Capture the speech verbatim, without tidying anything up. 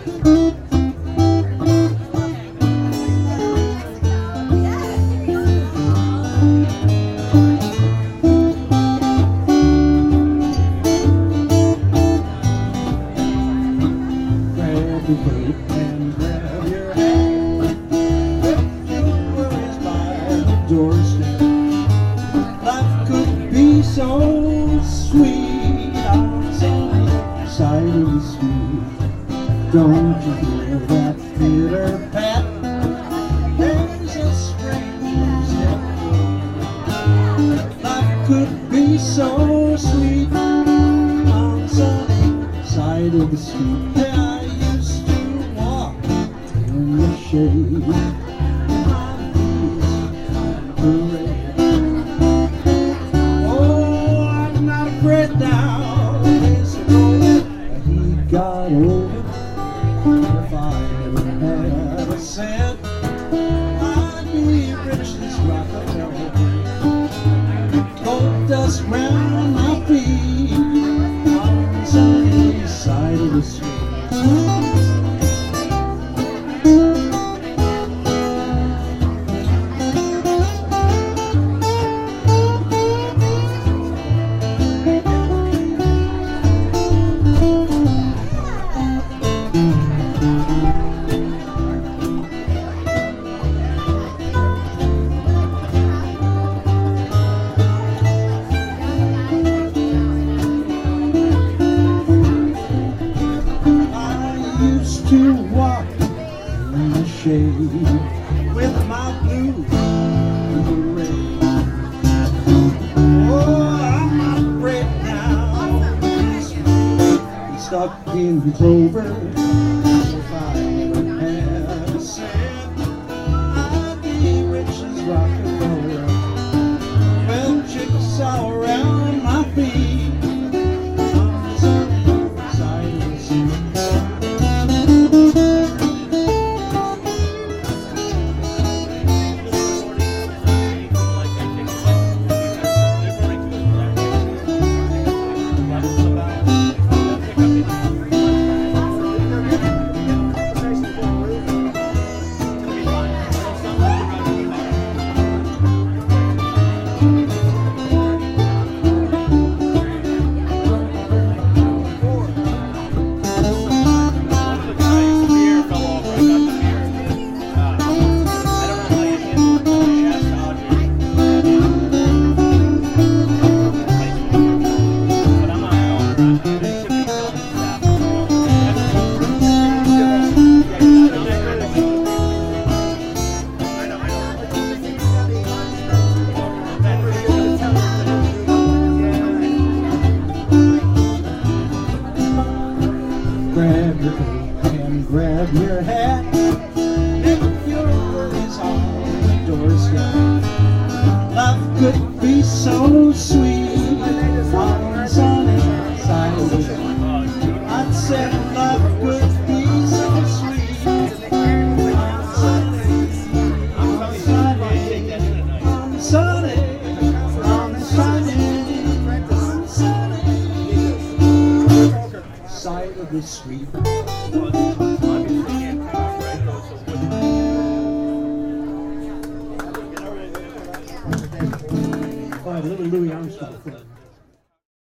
And grab your hand, put your worries by the doorstep. Life could be so sweet on some side of the street. Don't you hear that pitter pat? There's a stranger's step. Life could be so sweet on sunny side of the street. Shade on oh, I'm not afraid now. There's a road he got over. If I ever had a cent, I'd be rich as Rockefeller. Gold dust round my feet on the sunny side of the street. To walk in the shade with my blues parade. Oh, I'm not afraid now. I'm stuck in clover. If I ever had a cent, I'd be rich as Rockefeller. Well, chicks all around my feet on the sunny side of the street. Grab your coat and grab your hat. If your worries on the doorstep. Life could be so sweet on the sunny side of the street. I'd say life could be so sweet on the sunny, on the sunny, on the sunny, on the sunny, on the sunny side of the street. All right, a little Louis Armstrong.